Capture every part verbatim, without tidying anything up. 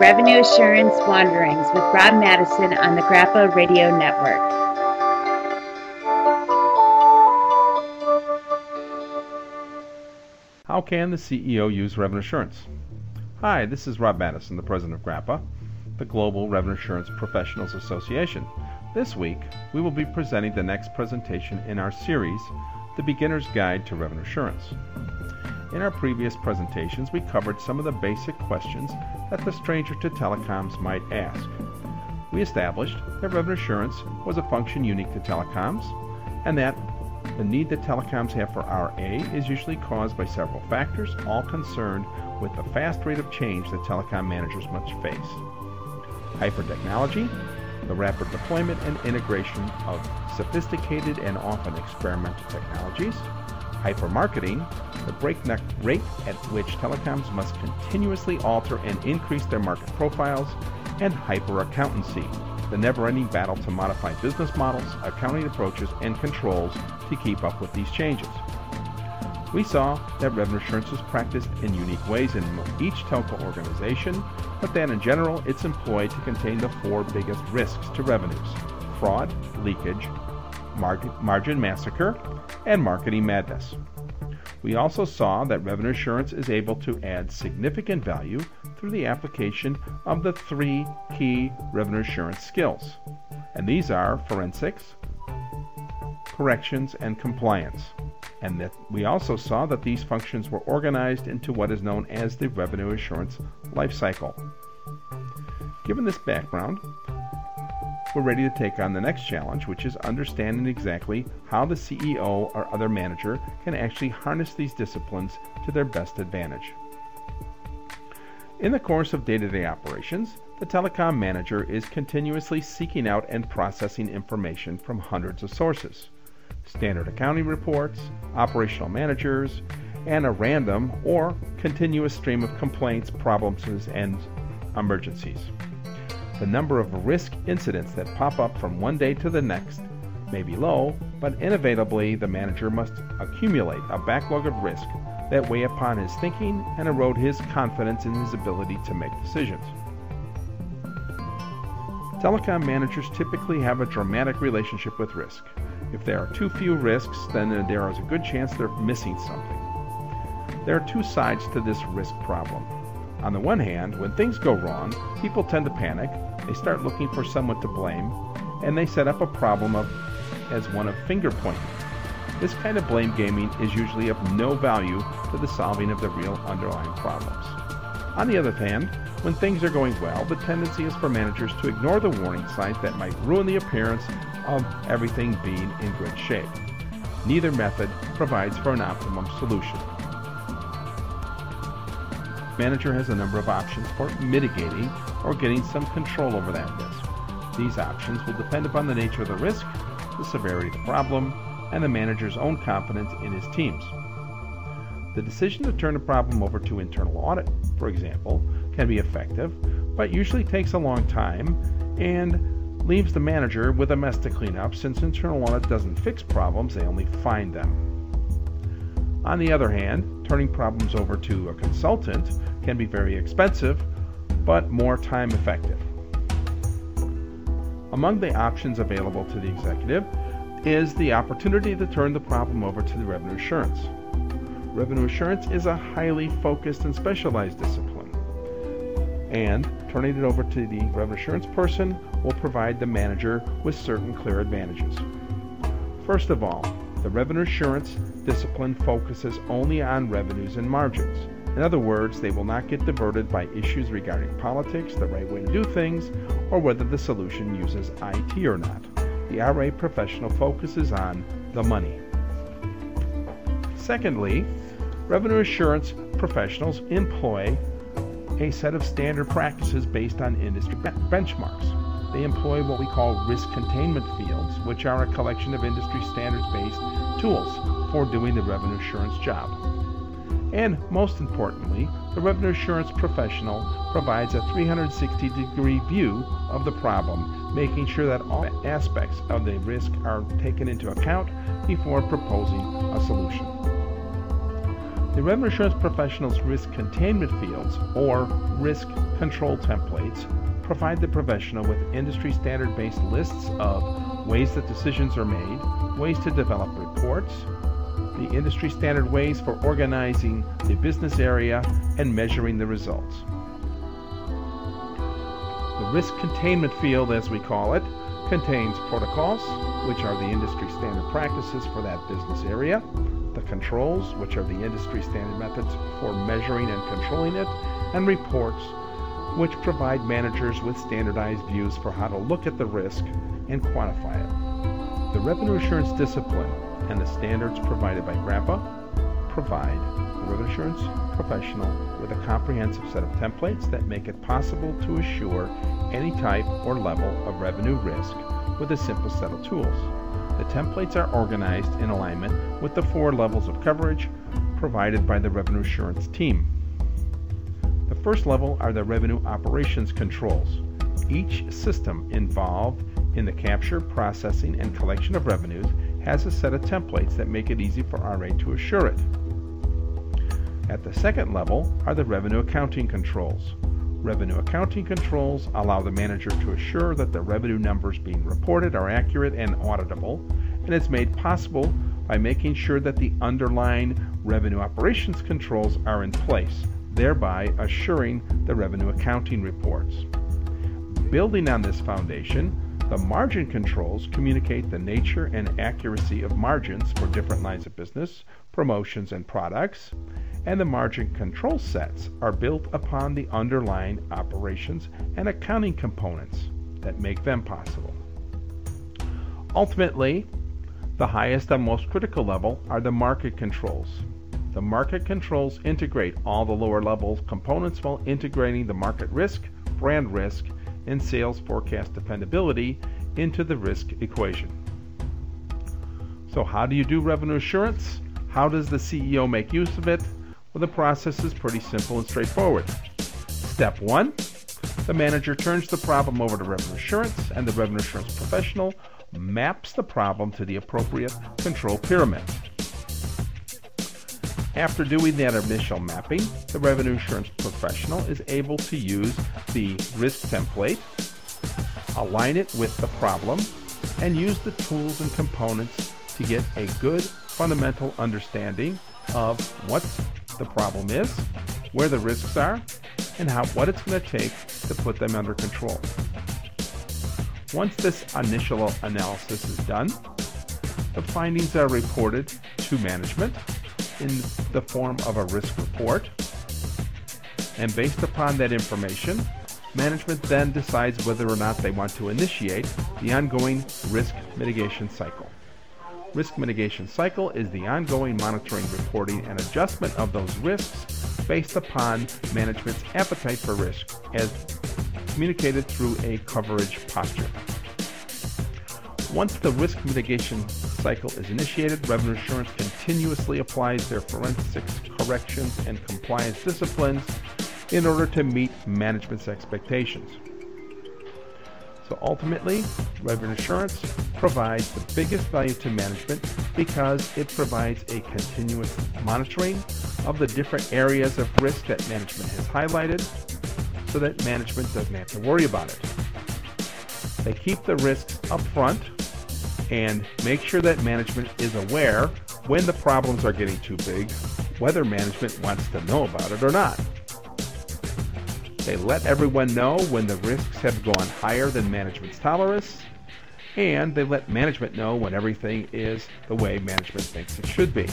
Revenue Assurance Wanderings with Rob Madison on the Grappa Radio Network. How can the C E O use revenue assurance? Hi, this is Rob Madison, the president of Grappa, the Global Revenue Assurance Professionals Association. This week, we will be presenting the next presentation in our series, The Beginner's Guide to Revenue Assurance. In our previous presentations, we covered some of the basic questions that the stranger to telecoms might ask. We established that revenue assurance was a function unique to telecoms, and that the need that telecoms have for R A is usually caused by several factors, all concerned with the fast rate of change that telecom managers must face. Hyper-technology, the rapid deployment and integration of sophisticated and often experimental technologies. Hyper-marketing, the breakneck rate at which telecoms must continuously alter and increase their market profiles. And hyper-accountancy, the never-ending battle to modify business models, accounting approaches, and controls to keep up with these changes. We saw that revenue assurance is practiced in unique ways in each telco organization, but that in general it's employed to contain the four biggest risks to revenues: fraud, leakage, mar- margin massacre, and marketing madness. We also saw that revenue assurance is able to add significant value through the application of the three key revenue assurance skills, and these are forensics, corrections, and compliance. And that we also saw that these functions were organized into what is known as the revenue assurance life cycle. Given this background, we're ready to take on the next challenge, which is understanding exactly how the C E O or other manager can actually harness these disciplines to their best advantage. In the course of day-to-day operations, the telecom manager is continuously seeking out and processing information from hundreds of sources: standard accounting reports, operational managers, and a random or continuous stream of complaints, problems, and emergencies. The number of risk incidents that pop up from one day to the next may be low, but inevitably the manager must accumulate a backlog of risk that weigh upon his thinking and erode his confidence in his ability to make decisions. Telecom managers typically have a dramatic relationship with risk. If there are too few risks, then there is a good chance they're missing something. There are two sides to this risk problem. On the one hand, when things go wrong, people tend to panic, they start looking for someone to blame, and they set up a problem of, as one of finger pointing. This kind of blame gaming is usually of no value to the solving of the real underlying problems. On the other hand, when things are going well, the tendency is for managers to ignore the warning signs that might ruin the appearance of everything being in good shape. Neither method provides for an optimum solution. The manager has a number of options for mitigating or getting some control over that risk. These options will depend upon the nature of the risk, the severity of the problem, and the manager's own confidence in his teams. The decision to turn a problem over to internal audit, for example, can be effective, but usually takes a long time and leaves the manager with a mess to clean up, since internal audit doesn't fix problems, they only find them. On the other hand, turning problems over to a consultant can be very expensive, but more time effective. Among the options available to the executive is the opportunity to turn the problem over to the revenue assurance. Revenue assurance is a highly focused and specialized discipline, and turning it over to the revenue assurance person will provide the manager with certain clear advantages. First of all, the revenue assurance discipline focuses only on revenues and margins. In other words, they will not get diverted by issues regarding politics, the right way to do things, or whether the solution uses I T or not. The R A professional focuses on the money. Secondly, revenue assurance professionals employ a set of standard practices based on industry benchmarks. They employ what we call risk containment fields, which are a collection of industry standards-based tools for doing the revenue assurance job. And most importantly, the revenue assurance professional provides a three hundred sixty degree view of the problem, making sure that all aspects of the risk are taken into account before proposing a solution. The revenue assurance professional's risk containment fields, or risk control templates, provide the professional with industry standard-based lists of ways that decisions are made, ways to develop reports, the industry standard ways for organizing the business area and measuring the results. The risk containment field, as we call it, contains protocols, which are the industry standard practices for that business area, the controls, which are the industry standard methods for measuring and controlling it, and reports, which provide managers with standardized views for how to look at the risk and quantify it. The revenue assurance discipline and the standards provided by GRAPPA provide the revenue assurance professional with a comprehensive set of templates that make it possible to assure any type or level of revenue risk with a simple set of tools. The templates are organized in alignment with the four levels of coverage provided by the revenue assurance team. The first level are the revenue operations controls. Each system involved in the capture, processing, and collection of revenues has a set of templates that make it easy for R A to assure it. At the second level are the revenue accounting controls. Revenue accounting controls allow the manager to assure that the revenue numbers being reported are accurate and auditable, and it's made possible by making sure that the underlying revenue operations controls are in place, thereby assuring the revenue accounting reports. Building on this foundation, the margin controls communicate the nature and accuracy of margins for different lines of business, promotions, and products, and the margin control sets are built upon the underlying operations and accounting components that make them possible. Ultimately, the highest and most critical level are the market controls. The market controls integrate all the lower level components while integrating the market risk, brand risk, and sales forecast dependability into the risk equation. So how do you do revenue assurance? How does the C E O make use of it? Well, the process is pretty simple and straightforward. Step one, the manager turns the problem over to revenue assurance, and the revenue assurance professional maps the problem to the appropriate control pyramid. After doing that initial mapping, the revenue assurance professional is able to use the risk template, align it with the problem, and use the tools and components to get a good fundamental understanding of what the problem is, where the risks are, and how what it's going to take to put them under control. Once this initial analysis is done, the findings are reported to management in the form of a risk report, and based upon that information, management then decides whether or not they want to initiate the ongoing risk mitigation cycle. Risk mitigation cycle is the ongoing monitoring, reporting, and adjustment of those risks based upon management's appetite for risk as communicated through a coverage posture. Once the risk mitigation cycle is initiated, revenue assurance continuously applies their forensics, corrections, and compliance disciplines in order to meet management's expectations. So ultimately, revenue assurance provides the biggest value to management because it provides a continuous monitoring of the different areas of risk that management has highlighted so that management doesn't have to worry about it. They keep the risks up front and make sure that management is aware when the problems are getting too big, whether management wants to know about it or not. They let everyone know when the risks have gone higher than management's tolerance, and they let management know when everything is the way management thinks it should be.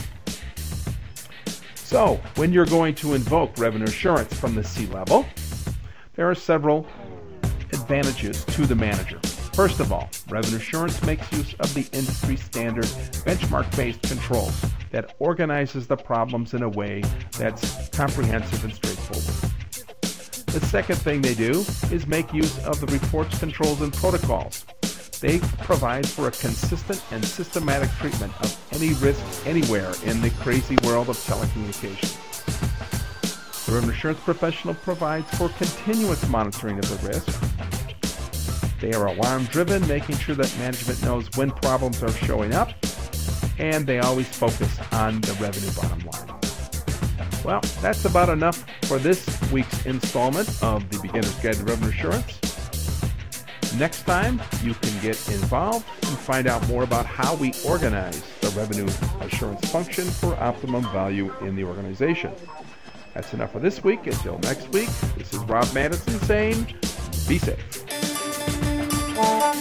So, when you're going to invoke revenue assurance from the C-level, there are several advantages to the manager. First of all, revenue assurance makes use of the industry standard benchmark-based controls that organizes the problems in a way that's comprehensive and straightforward. The second thing they do is make use of the reports, controls, and protocols. They provide for a consistent and systematic treatment of any risk anywhere in the crazy world of telecommunications. The revenue assurance professional provides for continuous monitoring of the risk. They are alarm-driven, making sure that management knows when problems are showing up, and they always focus on the revenue bottom line. Well, that's about enough for this week's installment of the Beginner's Guide to Revenue Assurance. Next time, you can get involved and find out more about how we organize the revenue assurance function for optimum value in the organization. That's enough for this week. Until next week, this is Rob Madison saying, be safe.